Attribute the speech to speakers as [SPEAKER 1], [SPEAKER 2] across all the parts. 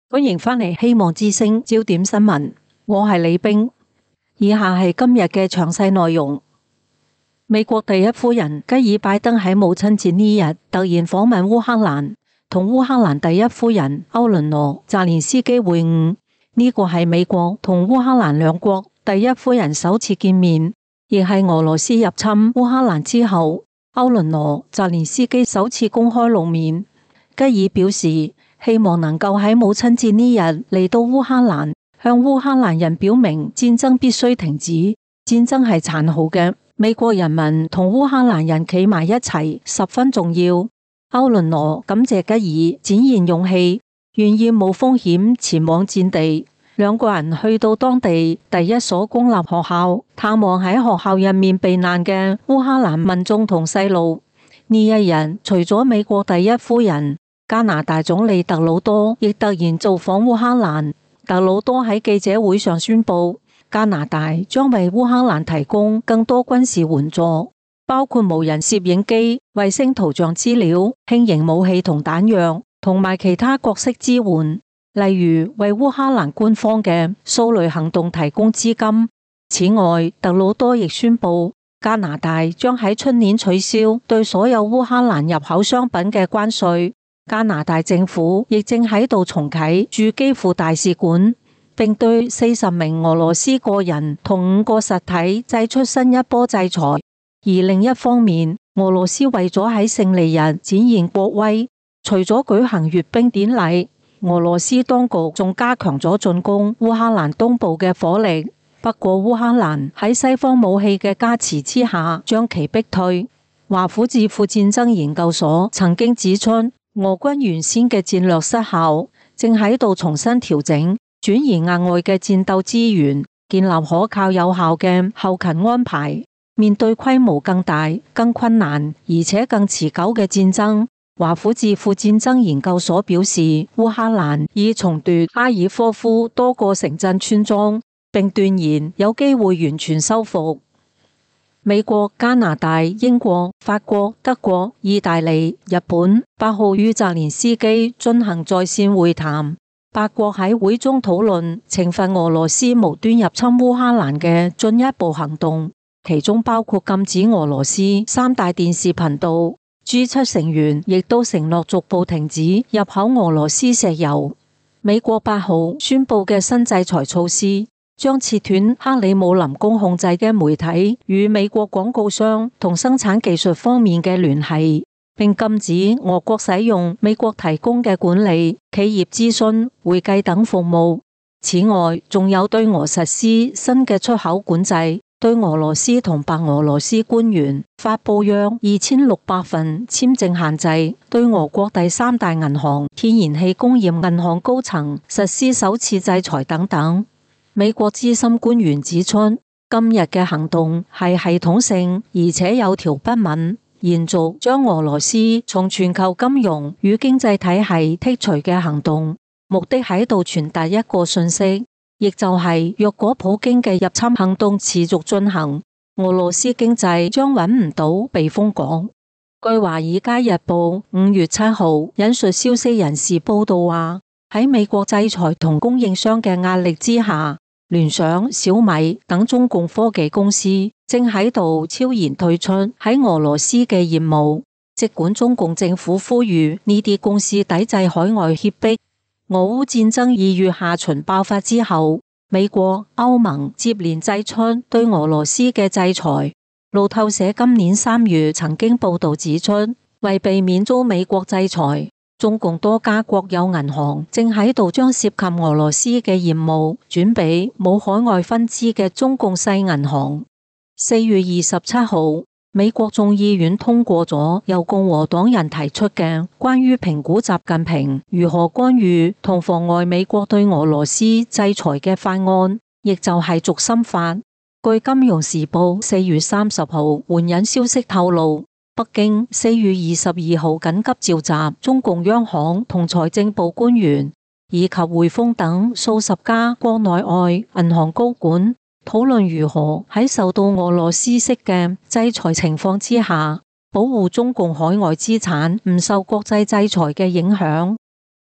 [SPEAKER 1] 歡迎返嚟希望之聲焦點新聞，我係李冰。以下係今日嘅詳細內容。美國第一夫人吉爾拜登喺母親節呢日突然訪問烏克蘭，同烏克蘭第一夫人歐倫羅澤連斯基會晤。呢個係美國同烏克蘭兩國第一夫人首次見面，亦係俄羅斯入侵烏克蘭之後，歐倫羅澤連斯基首次公開露面。吉爾表示，希望能夠喺母親節呢日嚟到烏克蘭，向烏克蘭人表明戰爭必須停止，戰爭係殘酷嘅，美國人民同烏克蘭人企埋一齊十分重要。歐倫羅感謝吉爾展現勇氣，願意冒風險前往戰地。兩個人去到當地第一所公立學校，探望喺學校入面避難嘅烏克蘭民眾同細路。呢一日，除咗美國第一夫人，加拿大總理特魯多亦突然造訪烏克蘭。特魯多喺記者會上宣布，加拿大將為烏克蘭提供更多軍事援助，包括無人攝影機、衛星圖像資料、輕型武器同彈藥，同埋其他各式支援，例如為烏克蘭官方嘅掃雷行動提供資金。此外，特魯多亦宣布，加拿大將喺出年取消對所有烏克蘭入口商品嘅關稅。加拿大政府亦正喺度重啟駐基輔大使館，並對40名俄羅斯個人同5個實體祭出新一波制裁。而另一方面，俄羅斯為咗喺勝利日展現國威，除咗舉行閱兵典禮，俄羅斯當局仲加強咗進攻烏克蘭東部嘅火力。不過烏克蘭喺西方武器嘅加持之下，將其逼退。華府智庫戰爭研究所曾經指出，俄軍原先嘅戰略失效，正喺度重新調整，轉移額外嘅戰鬥資源，建立可靠有效嘅後勤安排。面對規模更大、更困難而且更持久嘅戰爭，華府智庫戰爭研究所表示，烏克蘭已重奪哈爾科夫多個城鎮村莊，並斷言有機會完全收復。美國、加拿大、英國、法國、德國、意大利、日本8號與澤連斯基進行在線會談。8國喺會中討論懲罰俄羅斯無端入侵烏克蘭嘅進一步行動，其中包括禁止俄羅斯3大電視頻道。G7 成員亦都承諾逐步停止入口俄羅斯石油。美國8號宣布嘅新制裁措施，將切斷克里姆林宮控制嘅媒體與美國廣告商同生產技術方面嘅聯繫，並禁止俄國使用美國提供嘅管理、企業諮詢、會計等服務。此外，仲有對俄實施新嘅出口管制，對俄羅斯同白俄羅斯官員發布約2600份簽證限制，對俄國第3大銀行天然氣工業銀行高層實施首次制裁等等。美國資深官員指出，今日嘅行動係系統性而且有條不紊，延續將俄羅斯從全球金融與經濟體系剔除嘅行動，目的喺度傳達一個訊息，亦就係若果普京嘅入侵行動持續進行，俄羅斯經濟將揾唔到避風港。據華爾街日報5月7號引述消息人士報道話，喺美國制裁同供應商嘅壓力之下，聯想、小米等中共科技公司正喺度悄然退出喺俄羅斯嘅業務，儘管中共政府呼籲呢啲公司抵制海外脅迫。俄烏戰爭2月下旬爆發之後，美國、歐盟接連祭出對俄羅斯嘅制裁。路透社今年3月曾經報道指出，為避免遭美國制裁，中共多家國有銀行正喺度將涉及俄羅斯嘅業務轉俾冇海外分支嘅中共細銀行。4月27號，美國眾議院通過咗由共和黨人提出嘅關於評估習近平如何干預同妨礙美國對俄羅斯制裁嘅法案，亦就係軸心法。據金融時報4月30號援引消息透露，北京4月22號緊急召集中共央行同財政部官員以及匯豐等數十家國內外銀行高管，討論如何喺受到俄羅斯式嘅制裁情況之下，保護中共海外資產唔受國際制裁嘅影響。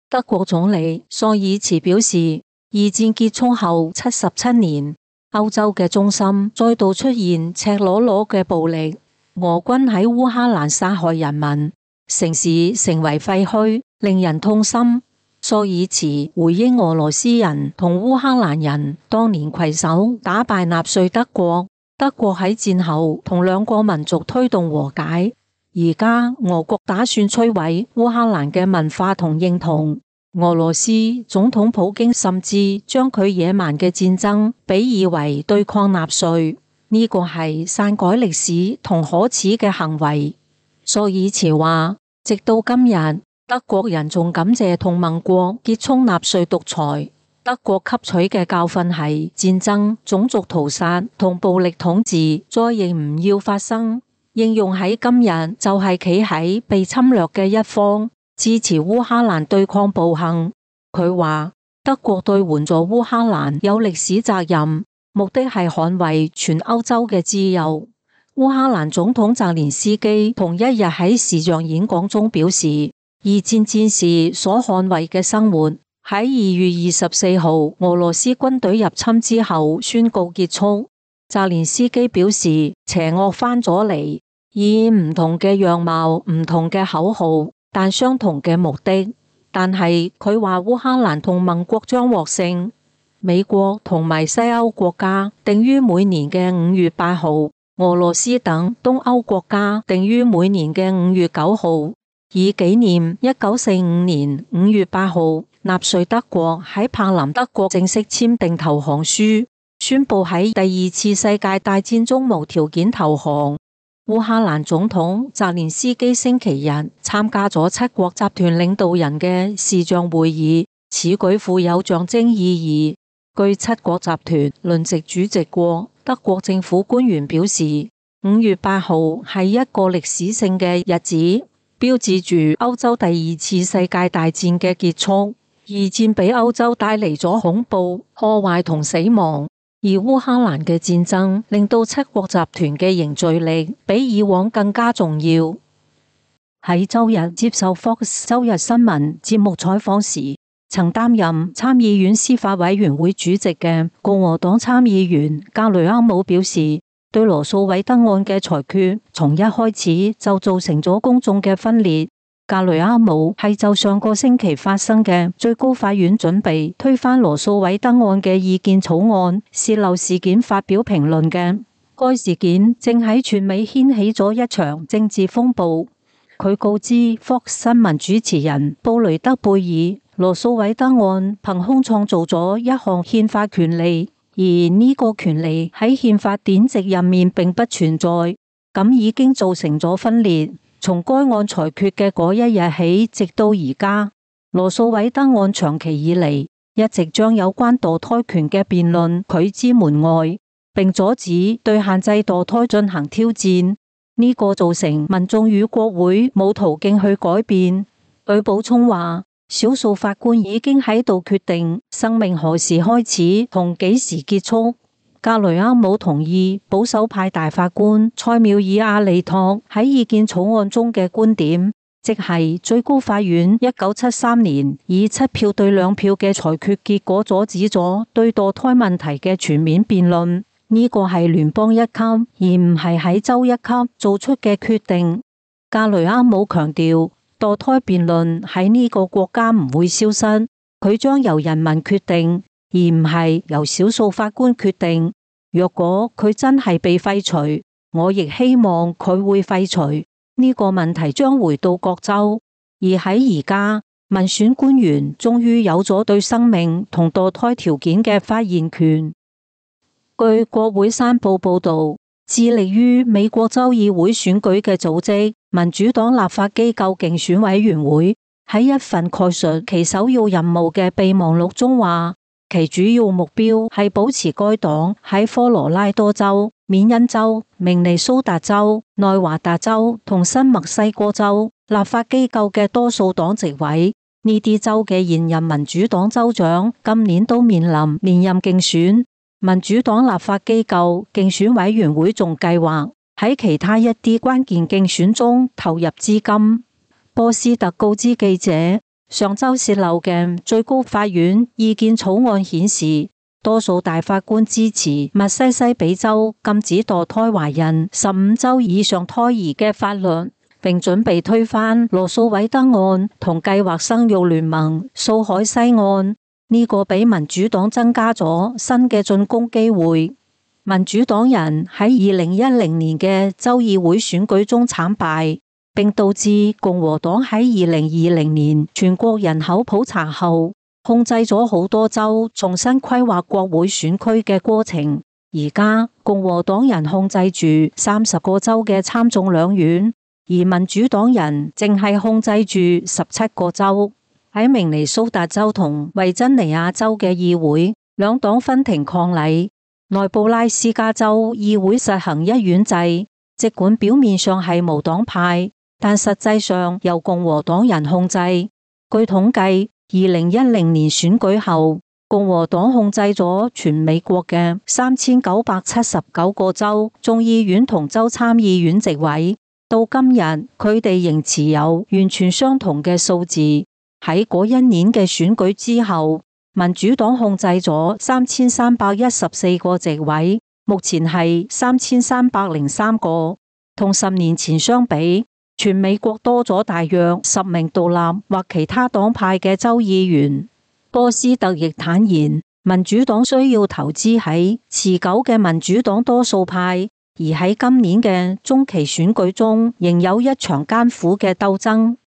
[SPEAKER 1] 德國總理朔爾茨表示，二戰結束後77年，歐洲嘅中心再度出現赤裸裸嘅暴力，俄軍喺烏克蘭殺害人民，城市成為廢墟，令人痛心。朔爾茨回應俄羅斯人同烏克蘭人當年攜手打敗納粹德國，德國喺戰後同兩個民族推動和解。而家俄國打算摧毀烏克蘭嘅文化同認同，俄羅斯總統普京甚至將佢野蠻嘅戰爭比擬為對抗納粹，呢個係篡改歷史同可恥嘅行為。朔爾茨話，直到今日，德國人仲感謝同盟國結束納粹獨裁。德國吸取嘅教訓係戰爭、種族屠殺同暴力統治再亦唔要發生。應用喺今日就係企喺被侵略嘅一方，支持烏克蘭對抗暴行。佢話德國對援助烏克蘭有歷史責任，目的係捍衛全歐洲嘅自由。烏克蘭總統澤連斯基同一日喺視像演講中表示，二戰戰士所捍衛嘅生活喺2月24號俄羅斯軍隊入侵之後宣告結束。澤連斯基表示，邪惡翻咗嚟，以唔同嘅樣貌、唔同嘅口號，但相同嘅目的。但係佢話烏克蘭同盟國將獲勝。美國同埋西歐國家定於每年嘅5月8號，俄羅斯等東歐國家定於每年嘅5月9號。以紀念1945年5月8號納粹德國喺柏林德國正式簽訂投降書，宣布喺第二次世界大戰中無條件投降。烏克蘭總統澤連斯基星期日參加咗七國集團領導人嘅視像會議，此舉富有象徵意義。據七國集團輪值主席國德國政府官員表示，5月8號係一個歷史性嘅日子，標誌住歐洲第二次世界大戰嘅結束。二戰俾歐洲帶嚟咗恐怖、破壞同死亡，而烏克蘭嘅戰爭令到七國集團嘅凝聚力比以往更加重要。喺周日接受 Fox 周日新聞節目採訪時，曾擔任參議院司法委員會主席嘅共和黨參議員格雷厄姆表示，對羅訴韋德案嘅裁決從一開始就造成咗公眾嘅分裂。格雷厄姆係就上個星期發生嘅最高法院準備推翻羅訴韋德案嘅意見草案洩漏事件發表評論嘅。該事件正喺全美掀起咗一場政治風暴。佢告知 Fox 新聞主持人布雷德貝爾，羅訴韋德案憑空創造咗一項憲法權利，而呢個權利喺憲法典籍入面並不存在，咁已經造成咗分裂。從該案裁決嘅嗰一日起，直到而家，羅訴韋德案長期以嚟一直將有關墮胎權嘅辯論拒之門外，並阻止對限制墮胎進行挑戰。呢個造成民眾與國會冇途徑去改變。佢補充話，少數法官已經喺度決定生命何時開始同幾時結束。格雷厄姆同意保守派大法官塞繆爾阿利托喺意見草案中嘅觀點，即係最高法院1973年以7票對2票嘅裁決結果阻止咗對墮胎問題嘅全面辯論。呢個係聯邦一級而唔係喺州一級做出嘅決定。格雷厄姆強調，墮胎辯論喺呢個國家唔會消失，佢將由人民決定，而唔係由少數法官決定。若果佢真係被廢除，我亦希望佢會廢除。呢個問題將回到各州，而喺而家，民選官員終於有咗對生命同墮胎條件嘅發言權。據國會山報報道，致力於美國州議會選舉嘅組織民主黨立法機構競選委員會喺一份概述其首要任務嘅備忘錄中話，其主要目標係保持該黨喺科羅拉多州、緬因州、明尼蘇達州、內華達州同新墨西哥州立法機構嘅多數黨席位。呢啲州嘅現任民主黨州長今年都面臨連任競選。民主黨立法機構競選委員會仲計劃喺其他一啲關鍵競選中投入資金。波斯特告知記者， 上週洩漏嘅最高法院意見草案顯示，多數大法官支持密西西比州禁止墮胎懷孕15週以上胎兒嘅法律，並準備推翻羅訴韋德案同計劃生育聯盟訴海西案。呢個俾民主黨增加咗新嘅進攻機會。民主黨人喺2010年嘅州議會選舉中慘敗，並導致共和黨喺2020年全國人口普查後控制咗好多州重新規劃國會選區嘅過程。而家共和黨人控制住30個州嘅參眾兩院，而民主黨人淨係控制住17個州。喺明尼蘇達州同維珍尼亞州嘅議會，兩黨分庭抗禮。內布拉斯加州議會實行一院制，儘管表面上係無黨派，但實際上由共和黨人控制。據統計，2010年選舉後，共和黨控制咗全美國嘅3979個州眾議院同州參議院席位。到今日，佢哋仍持有完全相同嘅數字。喺嗰一年嘅選舉之後，民主黨控制咗3314個席位，目前係3303個。同10年前相比，全美國多咗大約10名獨立或其他黨派嘅州議員。波斯特亦坦言，民主黨需要投資喺持久嘅民主黨多數派，而喺今年嘅中期選舉中，仍有一場艱苦嘅鬥爭。